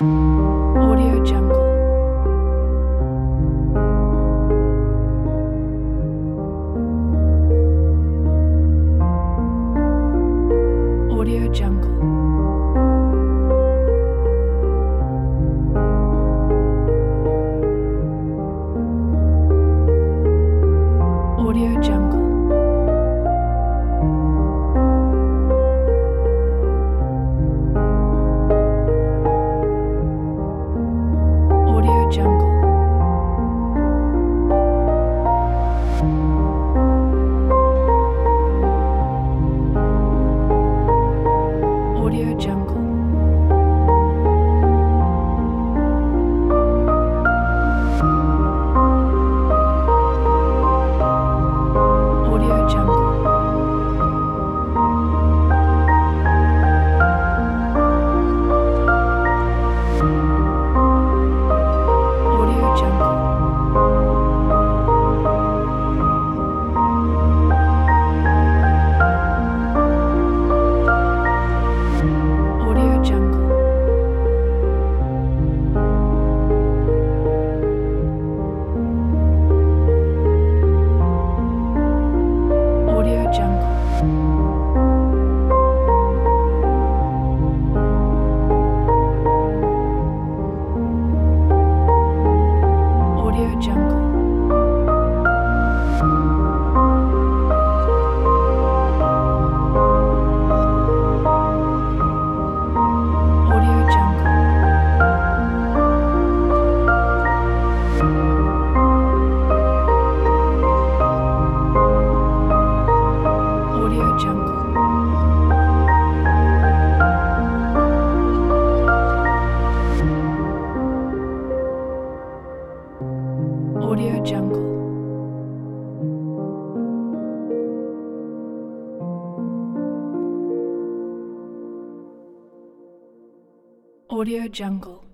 Audio Jungle. Audio Jungle. Audio Jungle. Audio Jungle. Audio Jungle. Audio Jungle. Audio Jungle. Audio Jungle. Audio Jungle. Audio Jungle. Audio Jungle. Audio Jungle. Audio Jungle. Audio Jungle.